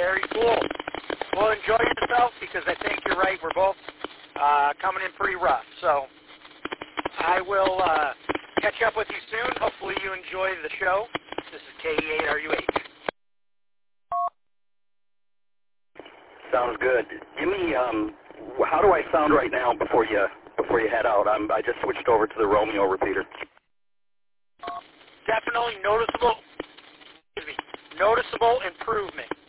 Very cool. Well, enjoy yourself because I think you're right. We're both coming in pretty rough. So I will catch up with you soon. Hopefully you enjoy the show. This is KE8RUH. Sounds good. Give me, how do I sound right now before you head out? I just switched over to the Romeo repeater. Definitely noticeable improvement.